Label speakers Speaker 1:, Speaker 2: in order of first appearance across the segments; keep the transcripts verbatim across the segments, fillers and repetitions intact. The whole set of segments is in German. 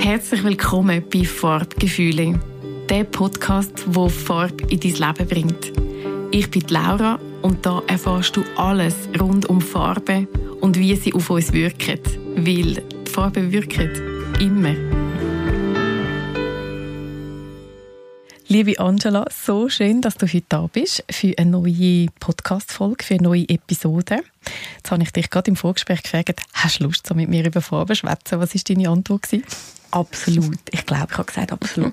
Speaker 1: Herzlich willkommen bei Farbgefühle, der Podcast, der Farbe in dein Leben bringt. Ich bin Laura und da erfährst du alles rund um Farbe und wie sie auf uns wirken. Weil die Farbe wirkt immer. Liebe Angela, so schön, dass du heute da bist für eine neue Podcast-Folge, für eine neue Episode. Jetzt habe ich dich gerade im Vorgespräch gefragt, hast du Lust, so mit mir über Farben zu schwätzen? Was war deine Antwort?
Speaker 2: Absolut. Ich glaube, ich habe gesagt, absolut.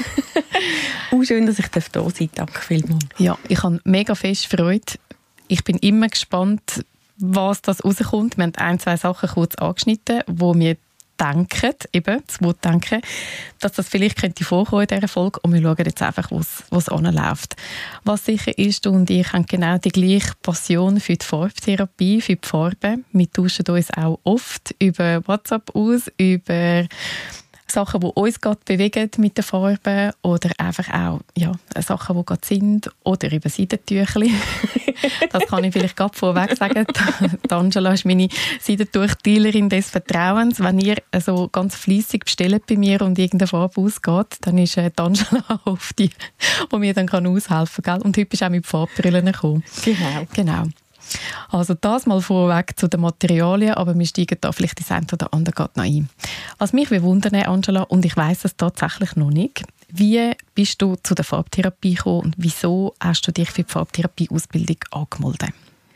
Speaker 2: Auch schön, dass ich da sein darf. Danke vielmals.
Speaker 1: Ja, ich habe mega fest Freude. Ich bin immer gespannt, was das rauskommt. Wir haben ein, zwei Sachen kurz angeschnitten, wo wir denken, eben, das Wort denken, dass das vielleicht könnte vorkommen in dieser Folge und wir schauen jetzt einfach, was es anläuft. Was sicher ist, du und ich haben genau die gleiche Passion für die Farbtherapie, für die Farbe. Wir tauschen uns auch oft über WhatsApp aus, über Sachen, die uns gerade bewegen mit den Farben oder einfach auch ja, Sachen, die gerade sind oder über Seidentüchli. Das kann ich vielleicht gerade vorweg sagen. Die Angela ist meine Seidentuch-Dealerin des Vertrauens. Wenn ihr so ganz fleissig bestellt bei mir und irgendeine Farbe ausgeht, dann ist die Angela auf die, die mir dann aushelfen kann. Und heute bist du auch mit Farbbrillen gekommen.
Speaker 2: Genau.
Speaker 1: Genau. Also das mal vorweg zu den Materialien, aber wir steigen da vielleicht das eine oder andere gerade noch ein. Was mich wundern, Angela, und ich weiss es tatsächlich noch nicht, wie bist du zu der Farbtherapie gekommen und wieso hast du dich für die Farbtherapie-Ausbildung angemeldet?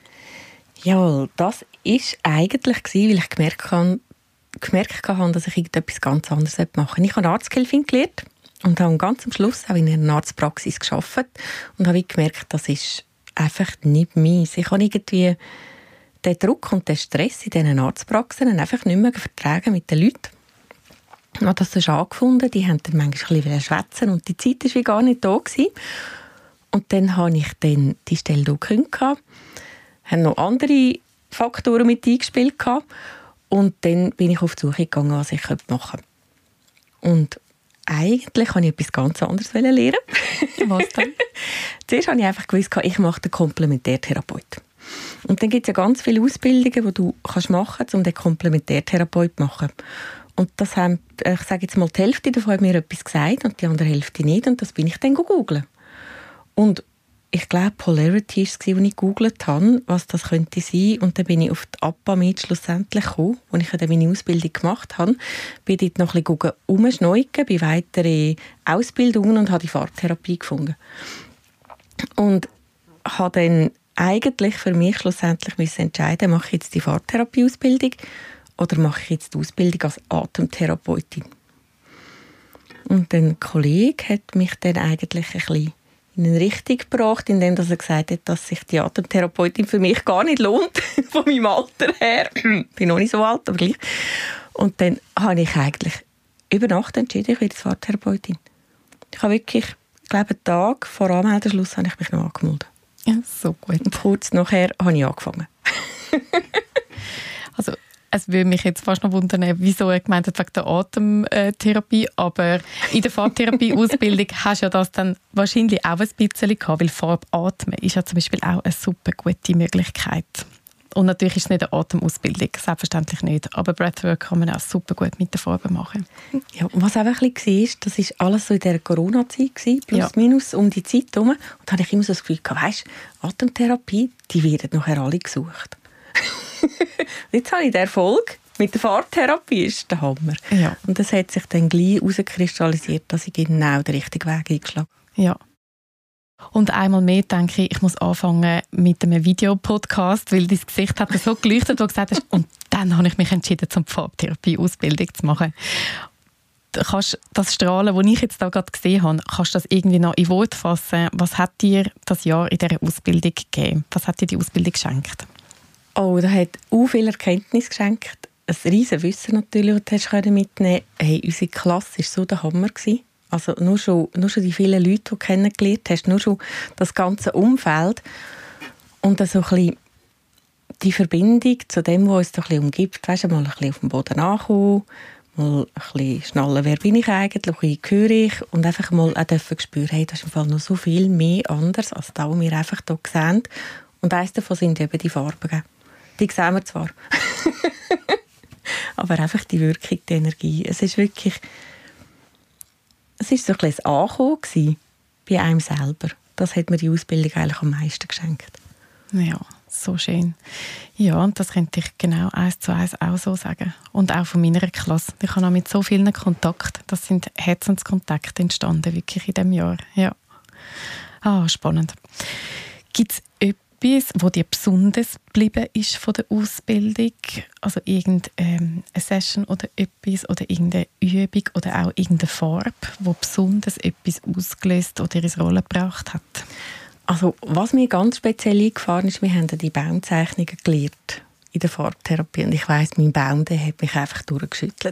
Speaker 2: Ja, das war eigentlich, weil ich gemerkt habe, gemerkt habe, dass ich etwas ganz anderes machen möchte. Ich habe Arzthelferin gelernt und habe ganz am Schluss auch in einer Arztpraxis gearbeitet und habe gemerkt, das ist einfach nicht meins. Ich habe irgendwie den Druck und den Stress in diesen Arztpraxen einfach nicht mehr vertragen mit den Leuten. Ich habe das so angefunden, die haben dann manchmal ein bisschen schwätzen und die Zeit war wie gar nicht da gewesen. Und dann habe ich dann die Stelle hier gekündigt, habe noch andere Faktoren mit eingespielt und dann bin ich auf die Suche gegangen, was ich machen könnte. Und eigentlich wollte ich etwas ganz anderes lernen.
Speaker 1: Was denn?
Speaker 2: Zuerst habe ich einfach gewusst, ich mache den Komplementärtherapeut. Und dann gibt es ja ganz viele Ausbildungen, die du machen kannst, um den Komplementärtherapeut zu machen. Und das haben, ich sage jetzt mal, die Hälfte davon hat mir etwas gesagt und die andere Hälfte nicht. Und das bin ich dann gegoogelt. Und ich glaube, Polarity war es, als ich gegoogelt habe, was das könnte sein. Und dann bin ich auf die APAMed schlussendlich gekommen, wo ich dann meine Ausbildung gemacht habe. Bin dort noch ein bisschen umschneuken, bei weiteren Ausbildungen und habe die Farbtherapie gefunden. Und habe dann eigentlich für mich schlussendlich müssen entscheiden, mache ich jetzt die Farbtherapie-Ausbildung oder mache ich jetzt die Ausbildung als Atemtherapeutin. Und ein Kollege hat mich dann eigentlich ein bisschen in eine Richtung gebracht, indem er gesagt hat, dass sich die Atemtherapeutin für mich gar nicht lohnt, von meinem Alter her. Ich bin noch nicht so alt, aber gleich. Und dann habe ich eigentlich über Nacht entschieden, ich werde Fahrtherapeutin. Ich habe wirklich, ich glaube, einen Tag vor Anmeldeschluss habe ich mich noch angemeldet.
Speaker 1: Ja, so gut.
Speaker 2: Und kurz nachher habe ich angefangen.
Speaker 1: Also es würde mich jetzt fast noch wundern, wieso er gemeint hat wegen der Atemtherapie, aber in der Farbtherapie-Ausbildung hast du ja das dann wahrscheinlich auch ein bisschen gehabt, weil Farbatmen ist ja zum Beispiel auch eine super gute Möglichkeit. Und natürlich ist es nicht eine Atemausbildung, selbstverständlich nicht, aber Breathwork kann man auch super gut mit der Farbe machen.
Speaker 2: Ja, und was auch ein bisschen war, das war alles so in dieser Corona-Zeit, plus ja. minus um die Zeit herum. Und da hatte ich immer so das Gefühl, weißt, Atemtherapie, die werden nachher alle gesucht. Jetzt habe ich den Erfolg mit der Farbtherapie, ist der Hammer.
Speaker 1: Ja.
Speaker 2: Und das hat sich dann gleich herauskristallisiert, dass ich genau den richtigen Weg eingeschlagen habe.
Speaker 1: Ja. Und einmal mehr denke ich, ich muss anfangen mit einem Videopodcast, weil dein Gesicht hat so geleuchtet, wo du gesagt hast, und dann habe ich mich entschieden, zum Farbtherapie-Ausbildung zu machen. Kannst das Strahlen, das ich jetzt da gerade gesehen habe, kannst du das irgendwie noch in Worte fassen? Was hat dir das Jahr in dieser Ausbildung gegeben? Was hat dir die Ausbildung geschenkt?
Speaker 2: Oh, das hat auch viel Erkenntnis geschenkt. Ein riesen Wissen natürlich, das du mitnehmen konntest. Hey, unsere Klasse war so der Hammer. Also nur schon, nur schon die vielen Leute, die du kennengelernt hast, nur schon das ganze Umfeld. Und dann so ein bisschen die Verbindung zu dem, was uns so ein bisschen umgibt. Weißt du, mal ein bisschen auf dem Boden ankommen, mal ein bisschen schnallen, wer bin ich eigentlich, wie gehöre ich, und einfach mal auch dürfen spüren, hey, das ist im Fall noch so viel mehr anders als das, was wir einfach hier sehen. Und eines davon sind eben die Farben. Die sehen wir zwar. aber einfach die Wirkung, die Energie. Es ist wirklich, es ist so ein bisschen ein Ankommen gewesen bei einem selber. Das hat mir die Ausbildung eigentlich am meisten geschenkt.
Speaker 1: Ja, so schön. Ja, und das könnte ich genau eins zu eins auch so sagen. Und auch von meiner Klasse. Ich habe auch mit so vielen Kontakt. Das sind Herzenskontakte entstanden, wirklich in diesem Jahr. Ja. Ah, spannend. Gibt es etwas, was dir besonders geblieben ist von der Ausbildung? Also irgendeine ähm, Session oder etwas oder irgendeine Übung oder auch irgendeine Farbe, die besonders etwas ausgelöst oder ins Rollen gebracht hat?
Speaker 2: Also, was mir ganz speziell eingefahren ist, wir haben die Baumzeichnungen gelernt in der Farbtherapie. Und ich weiss, mein Baum, der hat mich einfach durchgeschüttelt.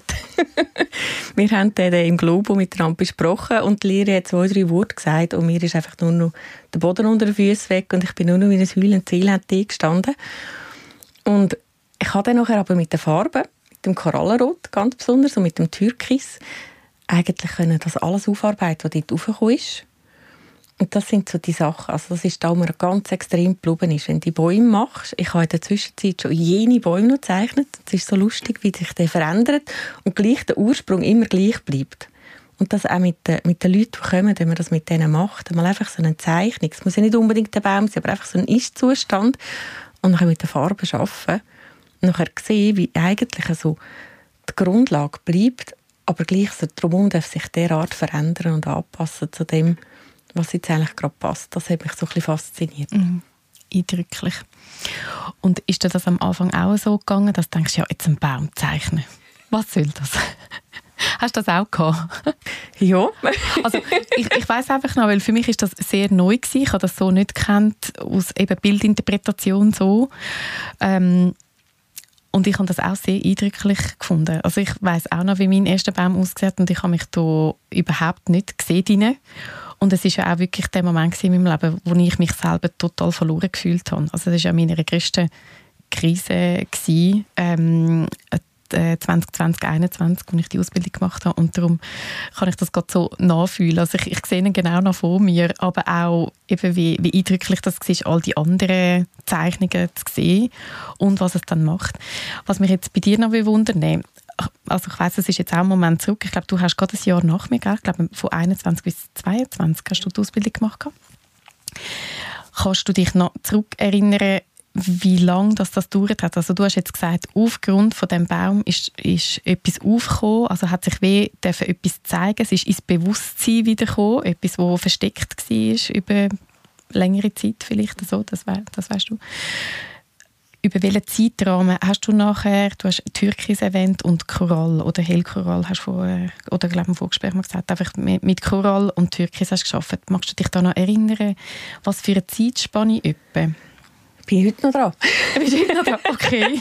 Speaker 2: Wir haben den im Globo miteinander besprochen und die Lehrerin hat zwei, drei Worte gesagt und mir ist einfach nur noch der Boden unter den Füßen weg und ich bin nur noch wie ein heulendes Elend gestanden. Und ich habe dann nachher aber mit den Farben, mit dem Korallenrot ganz besonders und mit dem Türkis, eigentlich können das alles aufarbeiten, was dort raufgekommen ist. Und das sind so die Sachen, also das ist da, wo mir ganz extrem geblieben ist. Wenn du die Bäume machst, ich habe in der Zwischenzeit schon jene Bäume noch gezeichnet, es ist so lustig, wie sich der verändert und gleich der Ursprung immer gleich bleibt. Und das auch mit den, mit den Leuten, die kommen, wenn man das mit denen macht, mal einfach so eine Zeichnung, es muss ja nicht unbedingt der Baum sein, aber einfach so ein Ist-Zustand und dann mit den Farben arbeiten und nachher sehen, wie eigentlich so die Grundlage bleibt, aber gleich so drumherum darf sich derart verändern und anpassen zu dem, was jetzt eigentlich gerade passt. Das hat mich so ein bisschen fasziniert.
Speaker 1: Mhm. Eindrücklich. Und ist dir das am Anfang auch so gegangen, dass du denkst, ja, jetzt einen Baum zeichnen? Was soll das? Hast du das auch gehabt?
Speaker 2: Ja.
Speaker 1: Also ich, ich weiss einfach noch, weil für mich ist das sehr neu gewesen. Ich habe das so nicht gekannt, aus eben Bildinterpretation so. Ähm, und ich habe das auch sehr eindrücklich gefunden. Also ich weiss auch noch, wie mein erster Baum ausgesehen hat und ich habe mich da überhaupt nicht gesehen. Und es war ja auch wirklich der Moment in meinem Leben, wo ich mich selber total verloren gefühlt habe. Also das war ja meine grösste Krise gewesen, ähm, zwanzig zwanzig, einundzwanzig, als ich die Ausbildung gemacht habe. Und darum kann ich das gerade so nachfühlen. Also ich, ich sehe ihn genau noch vor mir, aber auch eben wie, wie eindrücklich das war, all die anderen Zeichnungen zu sehen und was es dann macht. Was mich jetzt bei dir noch wundern, also ich weiss, es ist jetzt auch ein Moment zurück. Ich glaube, du hast gerade ein Jahr nach mir, gell? Ich glaube, von einundzwanzig bis zweiundzwanzig hast du die Ausbildung gemacht. Kannst du dich noch zurückerinnern, wie lange das, das gedauert hat? Also du hast jetzt gesagt, aufgrund von dem Baum ist, ist etwas aufgekommen, also hat sich wie dürfen etwas zeigen, es ist ins Bewusstsein wiedergekommen, etwas, das versteckt war über längere Zeit vielleicht, so, das, we- das weißt du. Über welchen Zeitrahmen hast du nachher, du hast Türkis erwähnt und Korall oder Hellkorall hast du vorher, oder glaube im Vorgespräch mal gesagt, einfach mit Korall und Türkis hast du gearbeitet. Magst du dich da noch erinnern, was für eine Zeitspanne etwa?
Speaker 2: Ich bin heute noch dran.
Speaker 1: Bist du heute noch dran? Okay.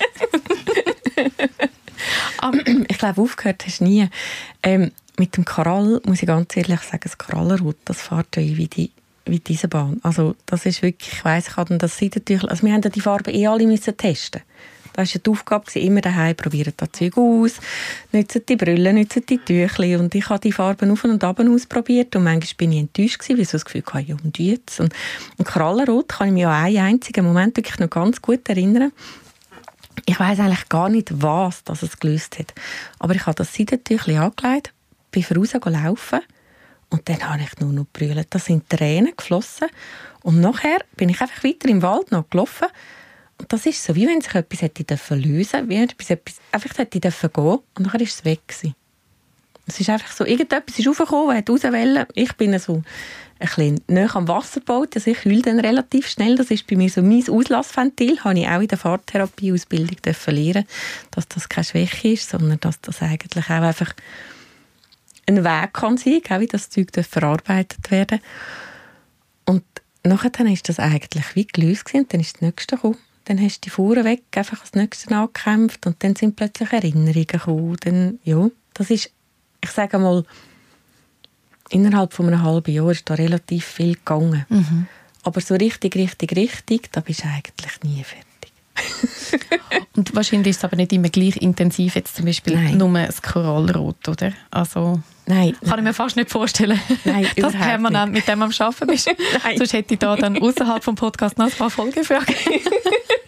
Speaker 2: Ich glaube, aufgehört hast du nie. Ähm, mit dem Korall, muss ich ganz ehrlich sagen, das Korallenrot, das fährt ja wie die wie diese Bahn. Also das ist wirklich, ich weiss, ich hatte das Seidentüchlein, also wir haben ja die Farben eh alle müssen testen. Das war ja die Aufgabe, immer daheim probieren das Zeug aus, nützen die Brille, nützen die Tüchlein und ich habe die Farben auf und ab ausprobiert und manchmal bin ich enttäuscht gewesen, weil ich so das Gefühl hatte, ja und jetzt. Und, und Korallenrot kann ich mich an einen einzigen Moment wirklich noch ganz gut erinnern. Ich weiss eigentlich gar nicht, was das es gelöst hat. Aber ich habe das Seidentüchlein angelegt, bin voraus laufen. Und dann habe ich nur noch gebrüllt. Da sind Tränen geflossen. Und nachher bin ich einfach weiter im Wald noch gelaufen. Und das ist so, wie wenn sich etwas hätte lösen, wie wenn etwas, etwas einfach hätte gehen und nachher ist es weg gewesen. Es ist einfach so, irgendetwas ist raufgekommen, hat rausgewollt. Ich bin so ein bisschen näher am Wasser gebaut, also ich heule dann relativ schnell. Das ist bei mir so mein Auslassventil. Habe ich auch in der Fahrtherapie-Ausbildung lernen, dass das keine Schwäche ist, sondern dass das eigentlich auch einfach ein Weg kann sein, wie das Zeug verarbeitet werden. Und nachher dann ist das eigentlich wie gelöst gewesen, und dann ist das Nächste gekommen. Dann hast du die Fuhren weg, einfach das Nächste angekämpft und dann sind plötzlich Erinnerungen gekommen. Dann, ja, das ist, ich sage mal, innerhalb von einem halben Jahr ist da relativ viel gegangen. Mhm. Aber so richtig, richtig, richtig, da bist du eigentlich nie fertig.
Speaker 1: Und wahrscheinlich ist es aber nicht immer gleich intensiv, jetzt zum Beispiel Nein. nur das Korallrot, oder? Also,
Speaker 2: Nein.
Speaker 1: Kann ich mir fast nicht vorstellen,
Speaker 2: Nein,
Speaker 1: dass du permanent mit dem am Arbeiten bist. Nein. Sonst hätte ich da dann außerhalb vom Podcast noch ein paar Folgefragen.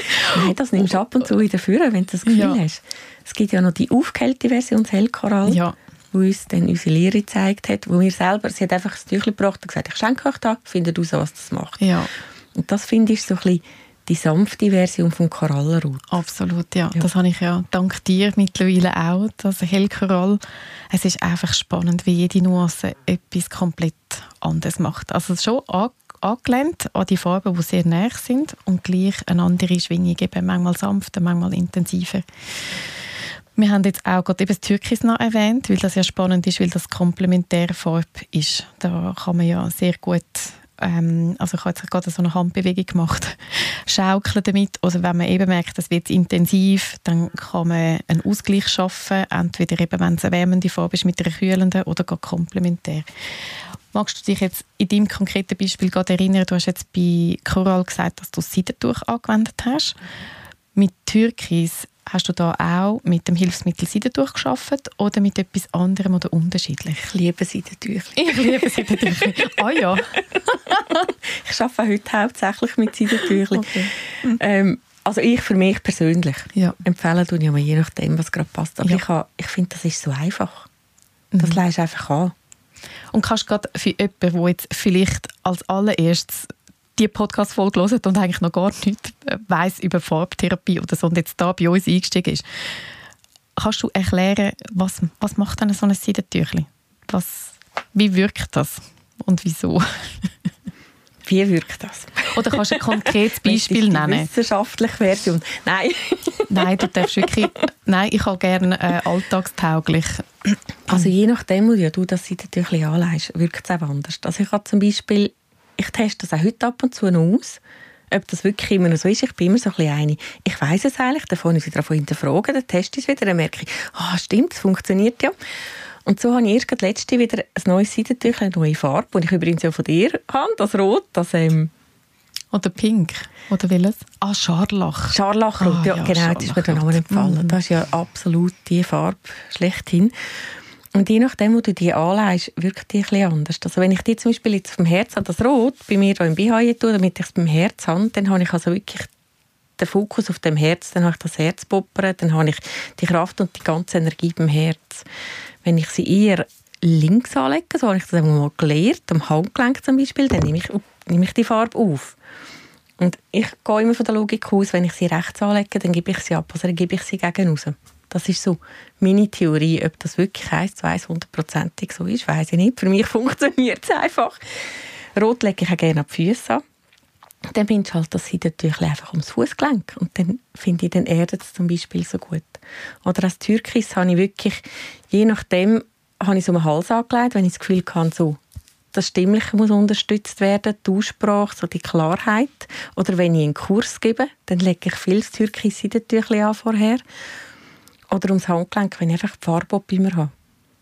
Speaker 2: Nein, das nimmst du ab und zu wieder vor, wenn du das Gefühl ja. hast. Es gibt ja noch die aufgehellte Version, das Hellkorall,
Speaker 1: ja.
Speaker 2: wo uns dann unsere Lehre gezeigt hat, wo wir selber, sie hat einfach ein Tüchlein gebracht und gesagt, ich schenke euch das, findet raus, was das macht.
Speaker 1: Ja.
Speaker 2: Und das finde ich so ein bisschen die sanfte Version vom Korallenrot.
Speaker 1: Absolut, ja. ja. Das habe ich ja dank dir mittlerweile auch, das Hellkorall. Es ist einfach spannend, wie jede Nuance etwas komplett anderes macht. Also schon angelehnt an die Farben, die sehr nah sind und gleich eine andere Schwingung geben, manchmal sanfter, manchmal intensiver. Wir haben jetzt auch gerade eben das Türkis noch erwähnt, weil das ja spannend ist, weil das komplementäre Farbe ist. Da kann man ja sehr gut, ähm, also ich habe jetzt gerade so eine Handbewegung gemacht, schaukeln damit. Also wenn man eben merkt, es wird intensiv, dann kann man einen Ausgleich schaffen, entweder eben, wenn es eine wärmende Farbe ist mit einer kühlenden oder gar komplementär. Magst du dich jetzt in deinem konkreten Beispiel gerade erinnern, du hast jetzt bei Korall gesagt, dass du das Seidentuch angewendet hast. Mit Türkis hast du da auch mit dem Hilfsmittel Seidentuch gearbeitet oder mit etwas anderem oder unterschiedlich?
Speaker 2: Ich liebe Seidentücher.
Speaker 1: Ich liebe Seidentücher. Ah ja.
Speaker 2: Ich arbeite heute hauptsächlich mit Seidentüchern. Okay. Ähm, also ich für mich persönlich
Speaker 1: ja.
Speaker 2: empfehlen tue ich mir je nachdem, was gerade passt. Aber ja. ich, habe, ich finde, das ist so einfach. Das mhm. leist einfach an.
Speaker 1: Und kannst du gerade für jemanden, der jetzt vielleicht als allererstes die Podcast-Folge hört und eigentlich noch gar nichts weiss über Farbtherapie oder so und jetzt da bei uns eingestiegen ist, kannst du erklären, was, was macht denn so ein Seidentüchli? Was, wie wirkt das und wieso?
Speaker 2: Wie wirkt das?
Speaker 1: Oder kannst du ein konkretes Beispiel
Speaker 2: nennen?
Speaker 1: Die
Speaker 2: wissenschaftliche Version. Nein.
Speaker 1: Nein, du darfst wirklich... Nein, ich habe gerne äh, alltagstauglich.
Speaker 2: Also je nachdem, wo du das Seidentüchli anlegst, wirkt es auch anders. Also ich habe zum Beispiel, ich teste das auch heute ab und zu noch aus, ob das wirklich immer noch so ist. Ich bin immer so ein bisschen eine. Ich weiss es eigentlich, dann fange ich wieder davon hinterfragen, dann teste ich es wieder, dann merke ich, ah, stimmt, es funktioniert ja. Und so habe ich erst letzte wieder ein neues Seidentüchli, eine neue Farbe, die ich übrigens auch von dir habe, das Rot, das... Ähm
Speaker 1: Oder Pink, oder welches? Ah, Scharlach.
Speaker 2: Scharlachrot, ah, ja, ja, genau, das ist mir der Name entfallen. Mhm. Das ist ja absolut die Farbe schlechthin. Und je nachdem, wo du die anlegst, wirkt die ein bisschen anders. Also wenn ich die zum Beispiel jetzt vom Herz habe, das Rot bei mir da im B H tue, damit ich es beim Herz habe, dann habe ich also wirklich den Fokus auf dem Herz, dann habe ich das Herz poppern, dann habe ich die Kraft und die ganze Energie beim Herz. Wenn ich sie eher links anlege, so habe ich das einmal gelernt, am Handgelenk zum Beispiel, dann nehme ich, nehme ich die Farbe auf. Und ich gehe immer von der Logik aus, wenn ich sie rechts anlege, dann gebe ich sie ab, also dann gebe ich sie gegen raus. Das ist so meine Theorie. Ob das wirklich eins zu eins hundertprozentig so ist, weiss ich nicht. Für mich funktioniert es einfach. Rot lege ich auch gerne an die Füße an. Dann bindest du halt das Seidentüchlein einfach ums Fußgelenk. Und dann finde ich, dann erdet es zum Beispiel so gut. Oder als Türkis habe ich wirklich, je nachdem, habe ich so einen Hals angelegt, wenn ich das Gefühl habe, so, das Stimmliche muss unterstützt werden, die Aussprache, so die Klarheit. Oder wenn ich einen Kurs gebe, dann lege ich viel das Türkis Seidentüchlein an vorher. Oder ums Handgelenk, wenn ich einfach die Farbe bei mir habe.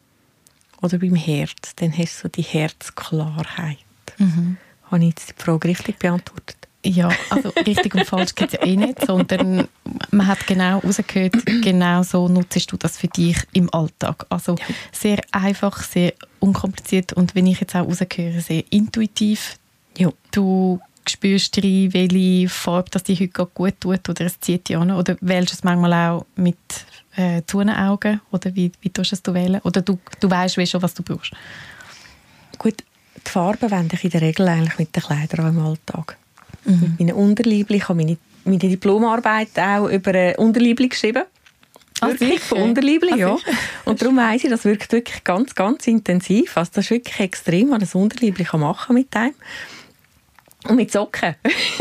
Speaker 2: Oder beim Herz, dann hast du so die Herzklarheit. Mhm. Habe ich jetzt die Frage richtig beantwortet?
Speaker 1: Ja, also richtig und falsch gibt es ja eh nicht, sondern man hat genau rausgehört, genau so nutzt du das für dich im Alltag. Also ja. Sehr einfach, sehr unkompliziert und wenn ich jetzt auch rausgehöre, sehr intuitiv. Ja. Du spürst rein, welche Farbe das dir heute gut tut oder es zieht dich an. Oder wählst du es manchmal auch mit äh, zu den Augen? Oder wie, wie tust du es wählen? Oder du, du weißt schon, was du brauchst?
Speaker 2: Gut, die Farben wende ich in der Regel eigentlich mit den Kleidern im Alltag. Mhm. Mit meinen Unterliebli. Ich habe meine, meine Diplomarbeit auch über ein Unterliebli geschrieben.
Speaker 1: Ah,
Speaker 2: wirklich von Unterliebli, ja. Und darum weiss ich, das wirkt wirklich ganz, ganz intensiv. Also das ist wirklich extrem, was das Unterliebli machen kann mit einem. Und mit Socken.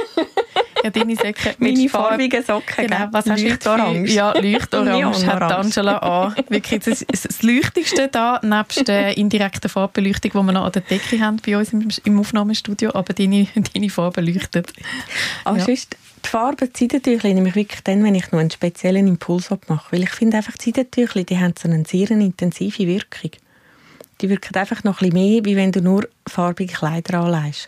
Speaker 1: Ja, deine Socken.
Speaker 2: Meine farbigen Socken.
Speaker 1: Genau, was hast Leuchtorange. Ja, Leuchtorange hat Angela an. Wirklich das, das Leuchtigste da, nebst der indirekten Farbbeleuchtung, die wir noch an der Decke haben bei uns im, im Aufnahmestudio. Aber deine, deine Farbe leuchtet.
Speaker 2: Aber ja. Sonst, die Farbe, die Seidentüchli nehme ich wirklich dann, wenn ich noch einen speziellen Impuls mache. Weil ich finde einfach, die Seidentüchli, die haben so eine sehr intensive Wirkung. Die wirken einfach noch ein bisschen mehr, wie wenn du nur farbige Kleider anlegst.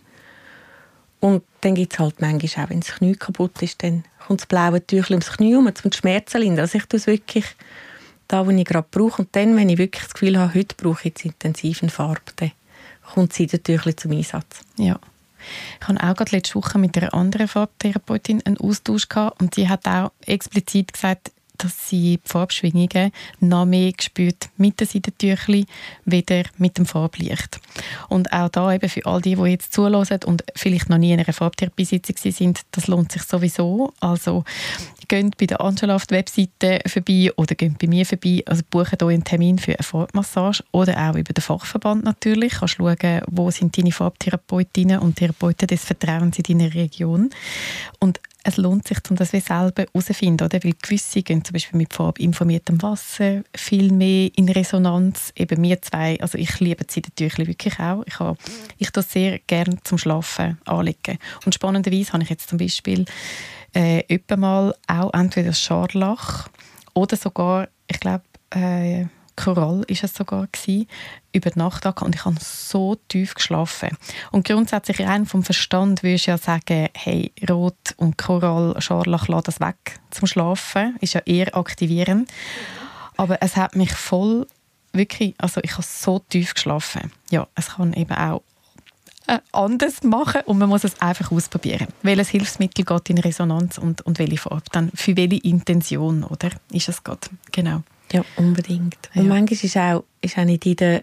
Speaker 2: Und dann gibt es halt manchmal auch, wenn das Knie kaputt ist, dann kommt das blaue Tüchlein ums Knie herum, um die Schmerzen zu lindern. Also ich tue es wirklich da, wo ich gerade brauche. Und dann, wenn ich wirklich das Gefühl habe, heute brauche ich jetzt intensiv eine Farbe, dann kommt das Seidentüchlein zum Einsatz.
Speaker 1: Ja. Ich habe auch gerade letzte Woche mit einer anderen Farbtherapeutin einen Austausch gehabt und die hat auch explizit gesagt, dass sie die Farbschwingungen noch mehr spürt mit den Seidentüchli, weder mit dem Farblicht. Und auch da eben für all die, die jetzt zuhören und vielleicht noch nie in einer Farbtherapiesitzung sind, das lohnt sich sowieso. Also geht bei der Angela auf die Webseite vorbei oder geht bei mir vorbei. Also bucht euch einen Termin für eine Farbmassage oder auch über den Fachverband natürlich. Du kannst schauen, wo sind deine Farbtherapeutinnen und Therapeuten des Vertrauens in deiner Region. Und es lohnt sich, um das wie selber herauszufinden, oder? Weil gewisse gehen zum Beispiel mit farbinformiertem Wasser viel mehr in Resonanz. Eben wir zwei, also ich liebe die Seidentüchli wirklich auch. Ich habe, ich das sehr gerne zum Schlafen anlegen. Und spannenderweise habe ich jetzt zum Beispiel äh, öppe mal auch entweder Scharlach oder sogar, ich glaube, äh, Korall ist es sogar gewesen, über die Nacht und ich habe so tief geschlafen. Und grundsätzlich rein vom Verstand würde ich ja sagen, hey, Rot und Korall, Scharlach, lass das weg zum Schlafen. Ist ja eher aktivierend. Aber es hat mich voll, wirklich, also ich habe so tief geschlafen. Ja, es kann eben auch äh, anders machen und man muss es einfach ausprobieren. Welches Hilfsmittel geht in Resonanz und, und welche Farbe dann, für welche Intention, oder? Ist es gerade, genau.
Speaker 2: Ja, unbedingt. Und ja. Manchmal ist auch, ist auch nicht jeder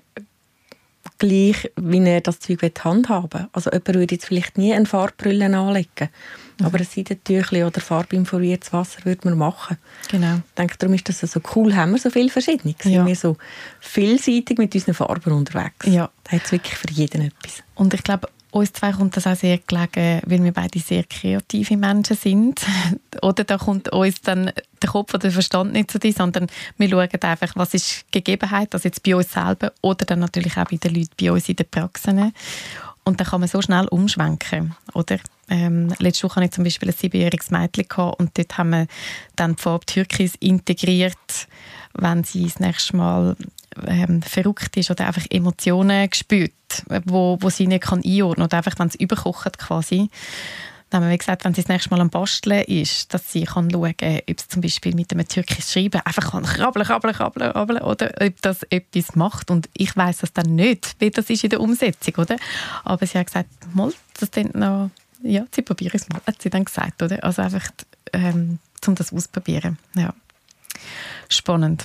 Speaker 2: gleich, wie er das Zeug handhaben will. Also jemand würde jetzt vielleicht nie eine Farbbrille anlegen, mhm. aber ein Seidentüchli oder farbinformiertes Wasser würde man machen.
Speaker 1: Genau.
Speaker 2: Ich denke, darum ist das so cool, haben wir so viele verschiedene. Sind ja. wir so vielseitig mit unseren Farben unterwegs. Ja. Da hat es wirklich für jeden etwas.
Speaker 1: Und ich glaube, uns zwei kommt das auch sehr gelegen, weil wir beide sehr kreative Menschen sind. Oder da kommt uns dann der Kopf oder der Verstand nicht zu dir, sondern wir schauen einfach, was ist Gegebenheit, also jetzt bei uns selber oder dann natürlich auch bei den Leuten bei uns in den Praxen. Und dann kann man so schnell umschwenken, oder? Ähm, letzte Woche hatte ich zum Beispiel ein siebenjähriges Mädchen gehabt und dort haben wir dann die Farbe Türkis integriert, wenn sie das nächste Mal ähm, verrückt ist oder einfach Emotionen spürt, wo, wo sie nicht kann einordnen kann oder einfach, wenn es überkocht quasi. Dann haben wir gesagt, wenn sie das nächste Mal am Basteln ist, dass sie kann schauen kann, ob sie zum Beispiel mit einem Türkisch schreiben einfach kann krabbeln, krabbeln, krabbeln, krabbeln oder ob das etwas macht. Und ich weiss das dann nicht, wie das ist in der Umsetzung, oder? Aber sie hat gesagt, mal, das dann noch, ja, sie probieren es mal, hat sie dann gesagt, oder? Also einfach, ähm, um das auszuprobieren. Ja. Spannend.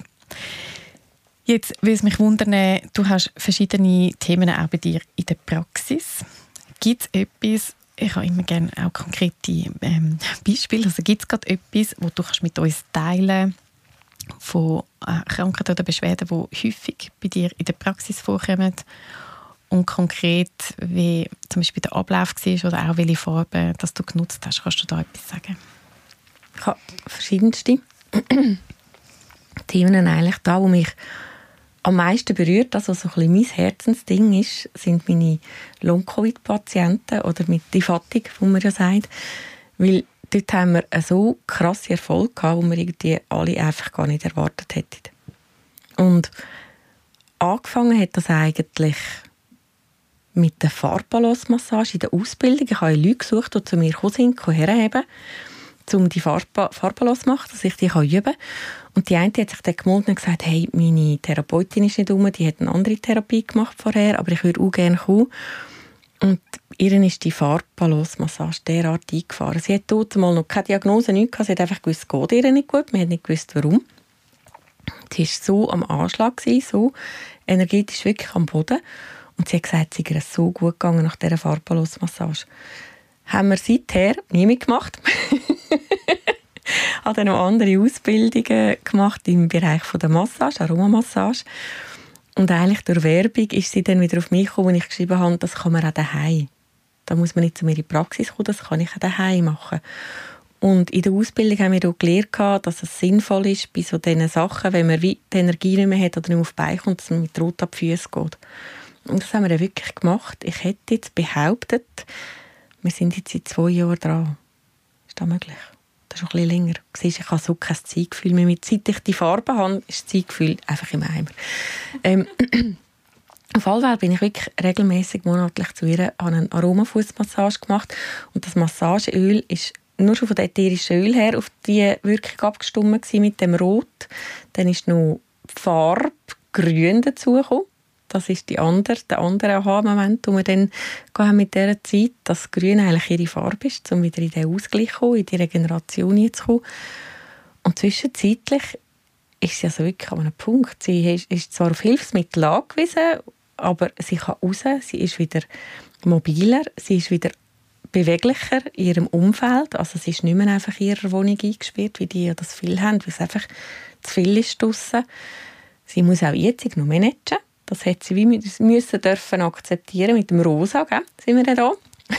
Speaker 1: Jetzt würde es mich wundern, du hast verschiedene Themen auch bei dir in der Praxis. Gibt es etwas, ich habe immer gerne auch konkrete ähm, Beispiele, also gibt es gerade etwas, wo du kannst mit uns teilen von äh, Krankheiten oder Beschwerden, die häufig bei dir in der Praxis vorkommen und konkret, wie zum Beispiel der Ablauf war oder auch welche Farben dass du genutzt hast. Kannst du da etwas sagen?
Speaker 2: Ich habe verschiedenste Themen eigentlich da, wo mich am meisten berührt, das, was so ein bisschen mein Herzensding ist, sind meine Long-Covid-Patienten oder mit die Fatigue, wie man ja sagt. Weil dort haben wir einen so krassen Erfolg gehabt, den wir irgendwie alle einfach gar nicht erwartet hätten. Und angefangen hat das eigentlich mit der Farbbalancemassage in der Ausbildung. Ich habe Leute gesucht, die zu mir gekommen sind, herheben, um die Farbbalance zu machen, dass ich die üben kann. Und die eine hat sich dann gemeldet und gesagt, hey, meine Therapeutin ist nicht rum, die hat eine andere Therapie gemacht vorher, aber ich würde auch gerne kommen. Und ihr ist die Farbbalancemassage derart eingefahren. Sie hat dort mal noch keine Diagnose, nichts gehabt. Sie hat einfach gewusst, es geht ihr nicht gut. Wir haben nicht gewusst, warum. Sie war so am Anschlag, so energetisch wirklich am Boden. Und sie hat gesagt, es sei ihr so gut gegangen nach dieser Farbbalancemassage. Haben wir seither nie mehr gemacht. Ich habe dann noch andere Ausbildungen gemacht im Bereich der Massage, Aromamassage. Und eigentlich durch Werbung ist sie dann wieder auf mich gekommen, und ich geschrieben habe, das kann man auch daheim. Da muss man nicht zu mir in die Praxis kommen, das kann ich auch daheim machen. Und in der Ausbildung haben wir auch gelernt, dass es sinnvoll ist, bei so diesen Sachen, wenn man die Energie nicht mehr hat oder nicht mehr auf die Beine kommt, dass man mit Rot ab die Füße geht. Und das haben wir dann wirklich gemacht. Ich hätte jetzt behauptet, wir sind jetzt seit zwei Jahren dran. Ist das möglich? Das ist schon ein bisschen länger. Siehst, ich habe so kein Zeitgefühl mehr. Mit, seit ich die Farbe habe, ist das Zeitgefühl einfach im Eimer. Ähm, auf alle Fälle bin ich wirklich regelmäßig monatlich zu ihr, habe eine Aromafußmassage gemacht. Und das Massageöl ist nur schon von dem ätherischen Öl her auf die Wirkung abgestimmt mit dem Rot. Dann ist noch Farbe Grün dazugekommen. Das ist die andere, der andere Aha-Moment, den wir dann haben mit dieser Zeit, dass Grün eigentlich ihre Farbe ist, um wieder in den Ausgleich zu kommen, in die Regeneration zu kommen. Und zwischenzeitlich ist sie also wirklich an einem Punkt. Sie ist, ist zwar auf Hilfsmittel angewiesen, aber sie kann raus, sie ist wieder mobiler, sie ist wieder beweglicher in ihrem Umfeld. Also sie ist nicht mehr einfach in ihrer Wohnung eingesperrt, wie die das viel haben, weil es einfach zu viel ist draussen. Sie muss auch jetzt noch managen. Das hat sie wie müssen dürfen akzeptieren mit dem Rosa, gell? Sind wir ja da?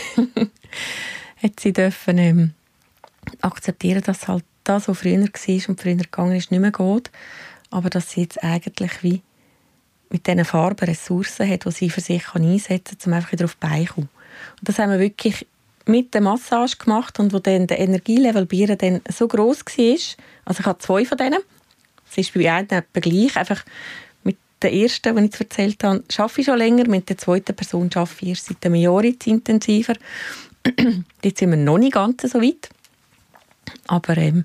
Speaker 2: Hat sie dürfen ähm, akzeptieren, dass halt das, was früher war und früher gegangen ist, nicht mehr geht. Aber dass sie jetzt eigentlich wie mit diesen Farben Ressourcen hat, die sie für sich einsetzen kann, um einfach wieder auf die Beine zu kommen. Und das haben wir wirklich mit der Massage gemacht und wo dann der Energielevel bei ihr dann so gross war. Also ich habe zwei von denen. Es ist bei einem etwa gleich. Einfach mit der ersten, die ich jetzt erzählt habe, arbeite ich schon länger. Mit der zweiten Person arbeite ich erst seit einem Jahr jetzt intensiver. Jetzt sind wir noch nicht ganz so weit. Aber ähm,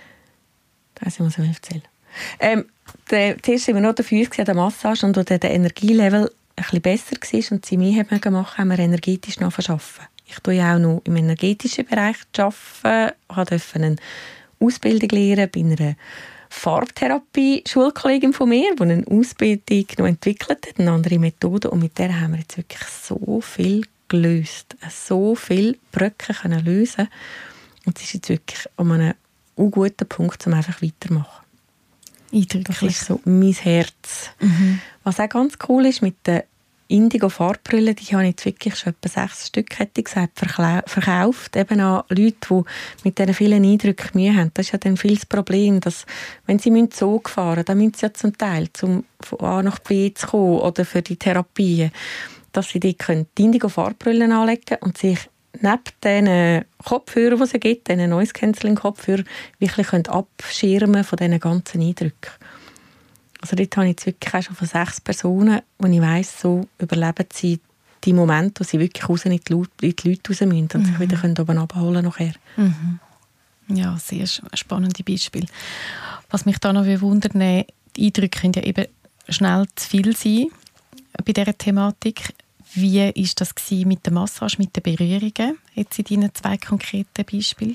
Speaker 2: da weiß ich, was ich erzählen. Ähm, der, zuerst waren wir noch dafür an der Massage und wo der Energielevel ein bisschen besser war und sie mehr gemacht haben, haben wir energetisch noch verschaffen. Ich arbeite ja auch noch im energetischen Bereich. Arbeiten. Ich durfte eine Ausbildung lernen bei einer Farbtherapie-Schulkollegin von mir, die eine Ausbildung noch entwickelt hat, eine andere Methode. Und mit der haben wir jetzt wirklich so viel gelöst. So viele Brücken können lösen. Und es ist jetzt wirklich an einem guten Punkt, um einfach weiterzumachen.
Speaker 1: Eindrücklich.
Speaker 2: Das ist so mein Herz.
Speaker 1: Mhm.
Speaker 2: Was auch ganz cool ist, mit den Indigo-Farbbrüllen, die habe ich jetzt wirklich schon etwa sechs Stück, hätte ich gesagt, verkauft. Eben an Leute, die mit diesen vielen Eindrücken Mühe haben. Das ist ja dann viel das Problem, dass, wenn sie Zug fahren müssen, dann müssen sie ja zum Teil, um von A nach B zu kommen oder für die Therapien, dass sie die Indigo-Farbbrüllen anlegen können und sich neben diesen Kopfhörern, die es gibt, diesen Noise-Cancelling-Kopfhörern, wirklich abschirmen von diesen ganzen Eindrücken. Also dort habe ich jetzt wirklich auch schon von sechs Personen, wo ich weiss, so überleben sie die Momente, wo sie wirklich raus in die Leute, in die Leute raus müssen und mhm. sich wieder oben abholen nachher.
Speaker 1: Mhm. Ja, sehr spannende Beispiel. Was mich da noch wundert, die Eindrücke können ja eben schnell zu viel sein bei dieser Thematik. Wie war das mit der Massage, mit den Berührungen, jetzt in deinen zwei konkreten Beispielen?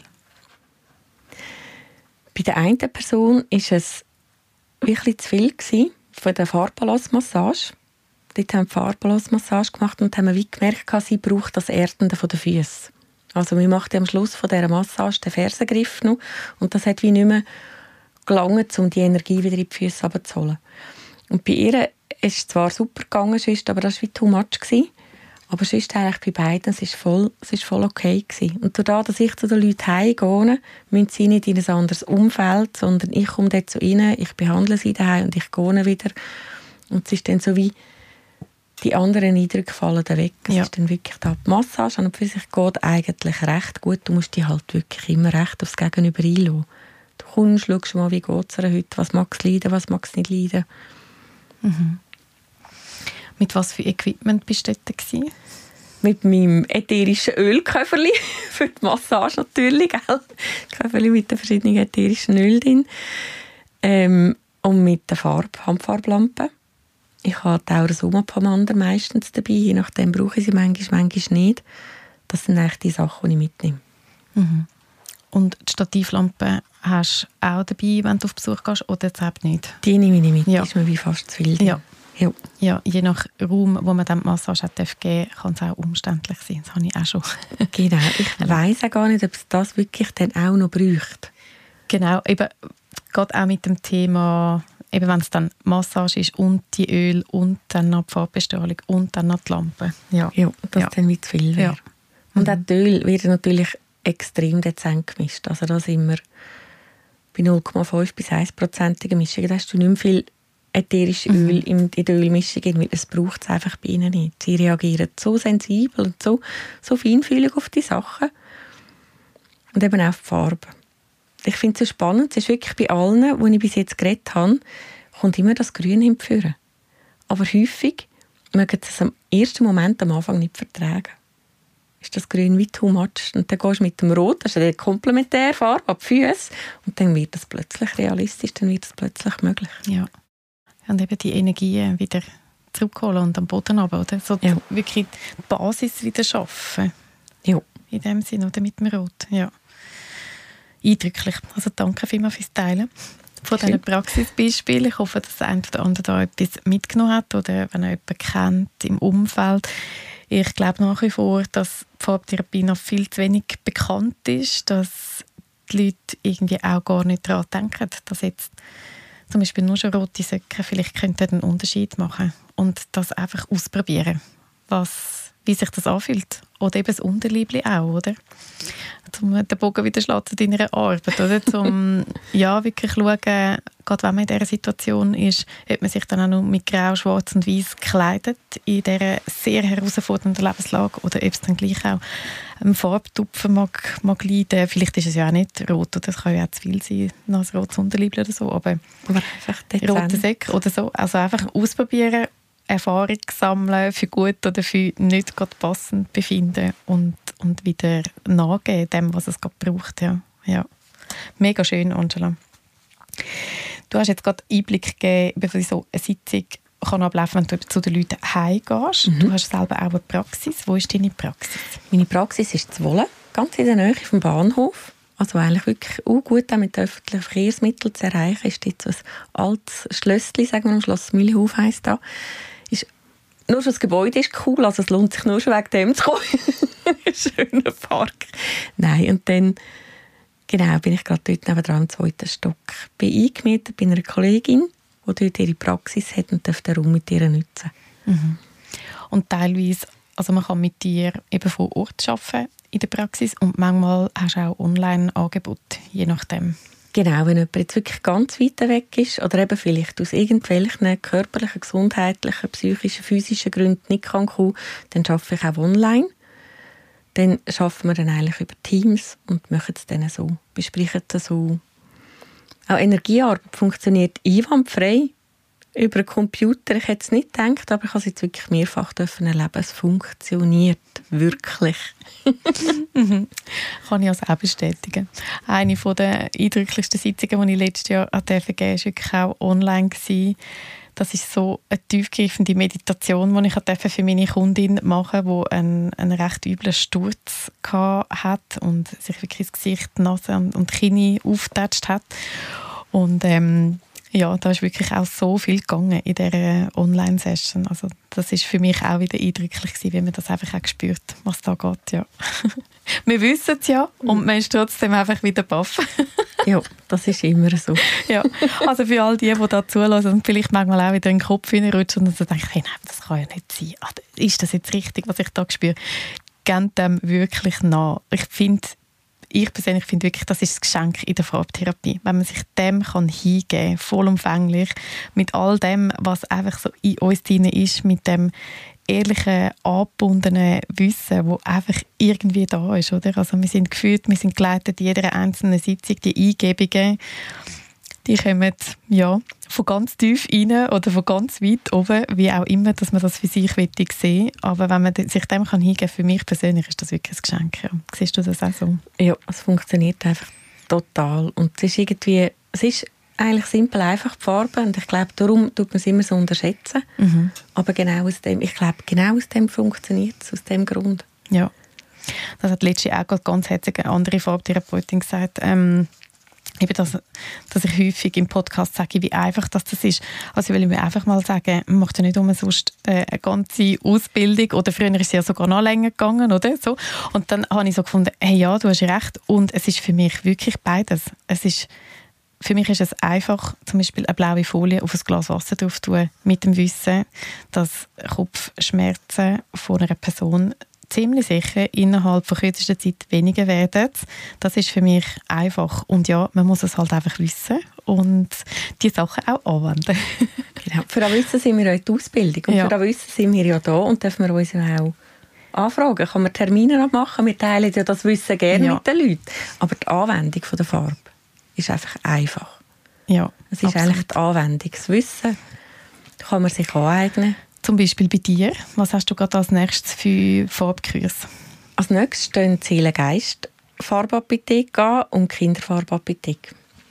Speaker 2: Bei der einen Person war es wirklich zu viel gewesen, von der Farbbalancemassage. Dort haben wir die Farbbalancemassage gemacht und haben wie gemerkt, sie braucht das Erdende der Füße. Also wir machen am Schluss von dieser Massage den Fersengriff noch und das hat wie nicht mehr gelangt, um die Energie wieder in die Füße runterzuholen. Und bei ihr ist es zwar super gegangen, aber das war wie too much gewesen. Aber sonst eigentlich bei beiden, es ist voll, es ist voll okay gewesen. Und dadurch, dass ich zu den Leuten heimgehe, müssen sie nicht in ein anderes Umfeld, sondern ich komme dort so rein, ich behandle sie daheim und ich gehe wieder. Und es ist dann so wie, die anderen Eindrücke fallen dann weg. Es
Speaker 1: ja.
Speaker 2: ist dann wirklich da. Die Massage an und für sich geht eigentlich recht gut. Du musst dich halt wirklich immer recht aufs Gegenüber einlassen. Du kommst, schaust mal, wie geht es dir heute, was mag es leiden, was mag es nicht leiden.
Speaker 1: Mhm. Mit was für Equipment bist du dort gewesen?
Speaker 2: Mit meinem ätherischen Ölköfferli für die Massage natürlich, gell? Köfferli mit den verschiedenen ätherischen Ölen drin. Ähm, und mit der Farbe, Handfarblampe. Ich habe die Aurosoma-Pomander meistens dabei, je nachdem brauche ich sie manchmal, manchmal nicht. Das sind eigentlich die Sachen, die ich mitnehme.
Speaker 1: Mhm. Und die Stativlampe hast du auch dabei, wenn du auf Besuch gehst, oder selbst nicht?
Speaker 2: Die nehme ich nicht mit,
Speaker 1: ja.
Speaker 2: ist mir wie fast zu viel.
Speaker 1: Ja.
Speaker 2: Ja.
Speaker 1: ja, je nach Raum, wo man dann die Massage hat geben darf, kann es auch umständlich sein. Das habe ich auch schon.
Speaker 2: Genau, ich weiss auch gar nicht, ob es das wirklich dann auch noch bräuchte.
Speaker 1: Genau, eben gerade auch mit dem Thema, eben wenn es dann Massage ist und die Öl und dann noch die Farbbestrahlung und dann noch die Lampe. Ja,
Speaker 2: ja das
Speaker 1: ja.
Speaker 2: dann wie zu viel wäre. Ja. Und mhm. auch die Öl wird natürlich extrem dezent gemischt. Also da sind wir bei null Komma fünf bis ein Prozent Mischung. Da hast du nicht mehr viel ätherisches Öl mhm. in der Ölmischung, weil es braucht es einfach bei ihnen nicht. Sie reagieren so sensibel und so, so feinfühlig auf die Sachen. Und eben auch die Farbe. Ich finde es so spannend, es ist wirklich bei allen, die ich bis jetzt geredet habe, kommt immer das Grün hinführen. Aber häufig mögen sie es am ersten Moment am Anfang nicht vertragen. Ist das Grün wie too much? Und dann gehst du mit dem Rot, das ist eine Komplementärfarbe, ab Füße, und dann wird das plötzlich realistisch, dann wird das plötzlich möglich.
Speaker 1: Ja. Und eben die Energien wieder zurückholen und am Boden runter, oder? So
Speaker 2: ja.
Speaker 1: wirklich die Basis wieder schaffen.
Speaker 2: Ja.
Speaker 1: In dem Sinne, oder mit dem Rot, ja. Eindrücklich. Also danke vielmals fürs Teilen von diesen Praxisbeispielen. Ich hoffe, dass der eine oder andere da etwas mitgenommen hat oder wenn er jemanden kennt im Umfeld. Ich glaube nach wie vor, dass die Farbtherapie noch viel zu wenig bekannt ist, dass die Leute irgendwie auch gar nicht daran denken, dass jetzt zum Beispiel nur schon rote Socken vielleicht könnten einen Unterschied machen und das einfach ausprobieren, was, wie sich das anfühlt. Oder eben das Unterliebli auch, oder? Um den Bogen wieder zu deiner Arbeit, oder? Um ja, wirklich schauen, gerade wenn man in dieser Situation ist, ob man sich dann auch noch mit Grau, Schwarz und Weiß kleidet in dieser sehr herausfordernden Lebenslage oder ob es dann gleich auch ein Farbtupfen mag, mag leiden. Vielleicht ist es ja auch nicht rot, oder es kann ja auch zu viel sein, noch ein rotes Unterliebli oder so, aber, aber einfach rote Säcke oder so. Also einfach ausprobieren, Erfahrung sammeln, für gut oder für nicht gerade passend befinden und, und wieder nachgeben dem, was es gerade braucht. Ja. Ja. Mega schön, Angela. Du hast jetzt gerade Einblick gegeben, bevor so eine Sitzung kann ablaufen, wenn du zu den Leuten heimgehst. Mhm. Du hast selber auch eine Praxis. Wo ist deine Praxis?
Speaker 2: Meine Praxis ist Zwolle, ganz in der Nähe vom Bahnhof. Also eigentlich wirklich auch gut auch mit öffentlichen Verkehrsmitteln zu erreichen. Ist jetzt so ein altes Schlösschen, sagen wir, Schloss Mühlehof heisst da. Ist, nur schon das Gebäude ist cool, also es lohnt sich nur schon wegen dem zu kommen. Ein schöner Park. Nein, und dann genau, bin ich gerade dort nebenan im zweiten Stock. Bin eingemietet bei einer Kollegin, die dort ihre Praxis hat und darf den Raum mit ihr nutzen.
Speaker 1: Mhm. Und teilweise, also man kann mit dir eben vor Ort arbeiten in der Praxis und manchmal hast du auch Online-Angebote, je nachdem.
Speaker 2: Genau, wenn jemand jetzt wirklich ganz weit weg ist oder eben vielleicht aus irgendwelchen körperlichen, gesundheitlichen, psychischen, physischen Gründen nicht kann kommen, dann arbeite ich auch online. Dann arbeiten wir dann eigentlich über Teams und machen es dann so, besprechen es so. Auch Energiearbeit funktioniert einwandfrei über einen Computer. Ich hätte es nicht gedacht, aber ich habe es jetzt wirklich mehrfach erleben. Es funktioniert wirklich.
Speaker 1: Mhm. Kann ich also auch bestätigen. Eine der eindrücklichsten Sitzungen, die ich letztes Jahr geben durfte, war wirklich auch online. Das ist so eine tiefgreifende Meditation, die ich für meine Kundin machen durfte, die einen, einen recht üblen Sturz hatte und sich wirklich das Gesicht, die Nase und die Kinn aufgetatscht hat. Und ähm, ja, da ist wirklich auch so viel gegangen in dieser Online-Session. Also das ist für mich auch wieder eindrücklich gewesen, wie man das einfach auch spürt, was da geht. Ja. Wir wissen es ja und man ist trotzdem einfach wieder baff.
Speaker 2: Ja, das ist immer so.
Speaker 1: Ja, also für all die, die da zulassen und vielleicht manchmal auch wieder in den Kopf hineinrutschen und so denken, hey, nein, das kann ja nicht sein. Ist das jetzt richtig, was ich da spüre? Gebt dem wirklich nach. Ich finde, Ich persönlich finde wirklich, das ist das Geschenk in der Farbtherapie. Wenn man sich dem kann hingeben kann, vollumfänglich, mit all dem, was einfach so in uns drin ist, mit dem ehrlichen, angebundenen Wissen, das einfach irgendwie da ist. Oder? Also wir sind gefühlt, wir sind geleitet in jeder einzelnen Sitzung, die Eingebungen, die kommen ja, von ganz tief rein oder von ganz weit oben, wie auch immer, dass man das für sich sehen will. Aber wenn man sich dem hingeben kann, für mich persönlich ist das wirklich ein Geschenk. Ja. Siehst du das auch so?
Speaker 2: Ja, es funktioniert einfach total. Und es ist irgendwie, es ist eigentlich simpel einfach die Farbe und ich glaube, darum tut man es immer so unterschätzen. Mhm. Aber genau aus dem, ich glaube, genau aus dem funktioniert es, aus dem Grund.
Speaker 1: Ja, das hat letztens auch ganz herzlich eine andere Farbtherapeutin gesagt, ähm, eben das, dass ich häufig im Podcast sage, wie einfach das, das ist. Also ich will mir einfach mal sagen, man macht ja nicht umsonst äh, eine ganze Ausbildung oder früher ist es ja sogar noch länger gegangen, oder so. Und dann habe ich so gefunden, hey, ja, du hast recht. Und es ist für mich wirklich beides. Es ist, für mich ist es einfach, zum Beispiel eine blaue Folie auf ein Glas Wasser drauf tun, mit dem Wissen, dass Kopfschmerzen von einer Person ziemlich sicher innerhalb von kürzester Zeit weniger werden. Das ist für mich einfach. Und ja, man muss es halt einfach wissen und die Sachen auch anwenden.
Speaker 2: Genau. Für das Wissen sind wir ja in der Ausbildung und ja. Für das Wissen sind wir ja da und dürfen wir uns auch anfragen. Kann man Termine abmachen? Wir teilen ja das Wissen gerne ja. mit den Leuten. Aber die Anwendung von der Farbe ist einfach einfach.
Speaker 1: Ja,
Speaker 2: es ist absolut. Eigentlich die Anwendung. Das Wissen kann man sich aneignen.
Speaker 1: Zum Beispiel bei dir. Was hast du gerade als nächstes für Farbkurse?
Speaker 2: Als nächstes stehen Seele-Geist Farbapotheke an und Kinderfarbapotheke.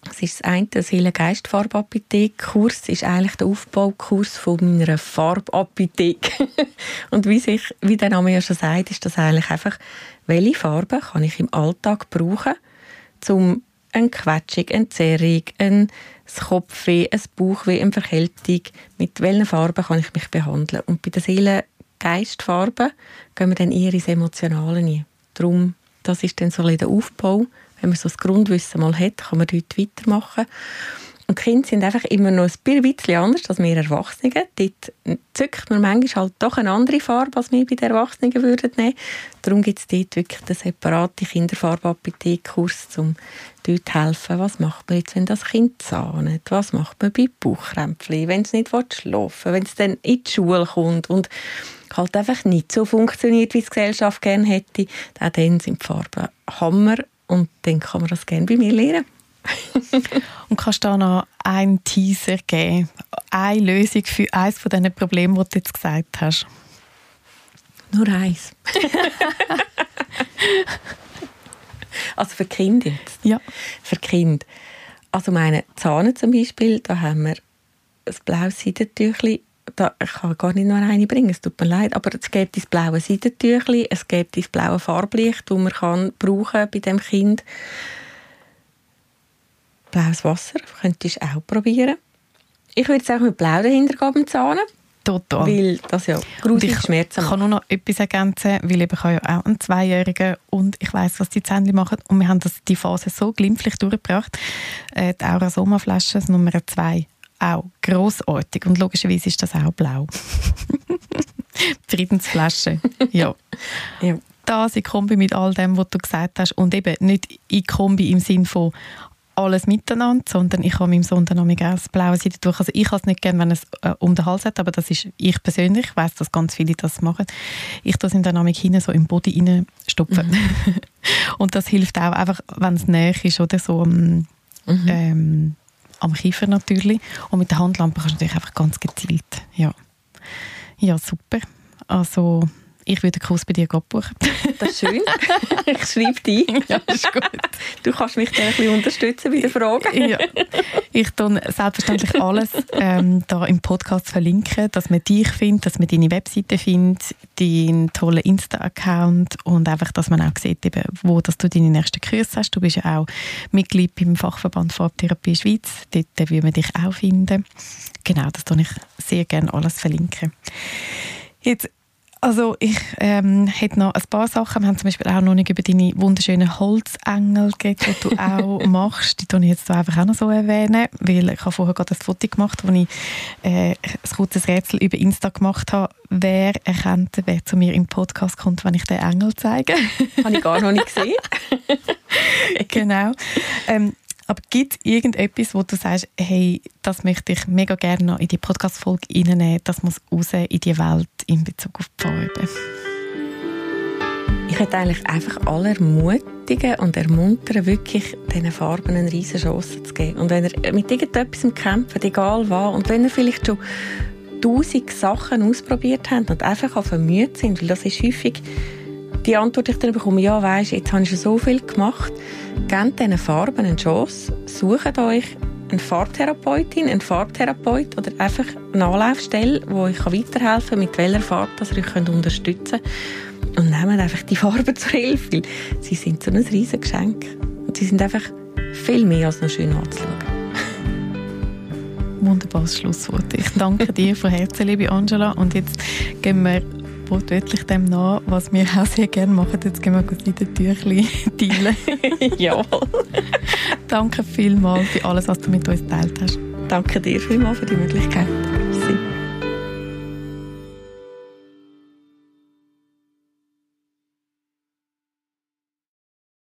Speaker 2: Das ist das eine, der Seelen-Geist-Farbapothek-Kurs ist eigentlich der Aufbaukurs von meiner Farbapotheke. Und wie, sich, wie der Name ja schon sagt, ist das eigentlich einfach, welche Farben kann ich im Alltag brauchen, um eine Quetschung, eine Zerrung, ein Kopfweh, ein Bauchweh, eine Verkältung, mit welchen Farben kann ich mich behandeln. Und bei den Seelen-Geist-Farben gehen wir dann eher ins Emotionale rein. Darum, das ist dann so ein der Aufbau. Wenn man so das Grundwissen mal hat, kann man dort weitermachen. Und die Kinder sind einfach immer noch ein bisschen anders als wir Erwachsenen. Dort zückt man manchmal halt doch eine andere Farbe, als wir bei den Erwachsenen würden nehmen. Darum gibt es dort wirklich den separaten Kinderfarbapothek-Kurs, um dort zu helfen. Was macht man jetzt, wenn das Kind zahnt? Was macht man bei Bauchkrämpfen, wenn es nicht schlafen will, wenn es dann in die Schule kommt und halt einfach nicht so funktioniert, wie die Gesellschaft gerne hätte? Auch dann sind die Farben Hammer. Und dann kann man das gerne bei mir lernen.
Speaker 1: Und kannst du da noch einen Teaser geben? Eine Lösung für eines von diesen Problemen, die du jetzt gesagt hast?
Speaker 2: Nur eins. Also für Kinder jetzt?
Speaker 1: Ja.
Speaker 2: Für Kinder. Also meine Zähne zum Beispiel, da haben wir ein blaues Seidentüchli. Da, ich kann gar nicht noch eine bringen, es tut mir leid, aber es gibt das blaue Seidentüchli, es gibt das blaue Farblicht, das man kann brauchen bei dem Kind. Blaues Wasser könntest du auch probieren. Ich würde es auch mit blau dahinter gehen beim Zahnen.
Speaker 1: Total.
Speaker 2: Weil das ja gruselig Schmerzen macht.
Speaker 1: Ich kann nur noch etwas ergänzen, weil ich habe ja auch einen Zweijährigen und ich weiss, was die Zähne machen. Und wir haben das, die Phase so glimpflich durchgebracht. Äh, die Aura-Soma-Flasche, das Nummer zwei. Auch grossartig. Und logischerweise ist das auch blau. Die Friedensflasche. Ja.
Speaker 2: Ja.
Speaker 1: Das in Kombi mit all dem, was du gesagt hast. Und eben nicht in Kombi im Sinn von alles miteinander, sondern ich habe meinem Sohn dann auch das blaue Seidentuch. Also ich habe es nicht gerne, wenn er es äh, um den Hals hat, aber das ist ich persönlich. Ich weiss, dass ganz viele das machen. Ich tue es ihm dann auch hinten so im Body reinstopfen. Mhm. Und das hilft auch einfach, wenn es näher ist oder so ähm, mhm. ähm, am Kiefer natürlich. Und mit der Handlampe kannst du natürlich einfach ganz gezielt. Ja, ja super. Also ich würde einen Kurs bei dir buchen.
Speaker 2: Das ist schön. Ich schreibe dich.
Speaker 1: Ja, das ist gut.
Speaker 2: Du kannst mich dann ein bisschen unterstützen bei den Fragen.
Speaker 1: Ja. Ich tue selbstverständlich alles ähm, da im Podcast verlinken, dass man dich findet, dass man deine Webseite findet, deinen tollen Insta-Account und einfach, dass man auch sieht, eben, wo dass du deine nächsten Kurse hast. Du bist ja auch Mitglied beim Fachverband Farbtherapie Schweiz. Dort will man dich auch finden. Genau, das tue ich sehr gerne alles verlinken. Jetzt Also ich ähm, hätte noch ein paar Sachen. Wir haben zum Beispiel auch noch nicht über deine wunderschönen Holzengel geredet, die du auch machst. Die erwähne ich jetzt einfach auch noch so erwähnen, weil ich habe vorher gerade ein Foto gemacht, wo ich äh, ein kurzes Rätsel über Insta gemacht habe. Wer erkennt, wer zu mir im Podcast kommt, wenn ich den Engel zeige?
Speaker 2: Habe ich gar noch nicht gesehen.
Speaker 1: Genau. Ähm, Aber gibt es irgendetwas, wo du sagst, hey, das möchte ich mega gerne noch in die Podcast-Folge reinnehmen, das muss raus in die Welt in Bezug auf die Farbe?
Speaker 2: Ich möchte eigentlich einfach alle ermutigen und ermuntern, wirklich diesen Farben eine riesige Chance zu geben. Und wenn ihr mit irgendetwas kämpft, egal was, und wenn ihr vielleicht schon tausend Sachen ausprobiert habt und einfach auch vermüht sind, weil das ist häufig die Antwort, die ich dann bekomme, ja, weisst, jetzt habe ich schon so viel gemacht. Gebt diesen Farben eine Chance. Sucht euch eine Farbtherapeutin, einen Farbtherapeut oder einfach eine Anlaufstelle, die euch weiterhelfen kann, mit welcher Farbe dass ihr euch unterstützen könnt. Und nehmt einfach die Farben zur Hilfe, weil sie sind so ein riesiges Geschenk. Und sie sind einfach viel mehr als noch schön anzuschauen.
Speaker 1: Wunderbares Schlusswort. Ich danke dir von Herzen, liebe Angela. Und jetzt gehen wir wortwörtlich dem nach, was wir auch sehr gerne machen. Jetzt gehen wir kurz mit den Tüchlein teilen.
Speaker 2: Jawohl.
Speaker 1: Danke vielmals für alles, was du mit uns geteilt hast.
Speaker 2: Danke dir vielmals für die Möglichkeit. Merci.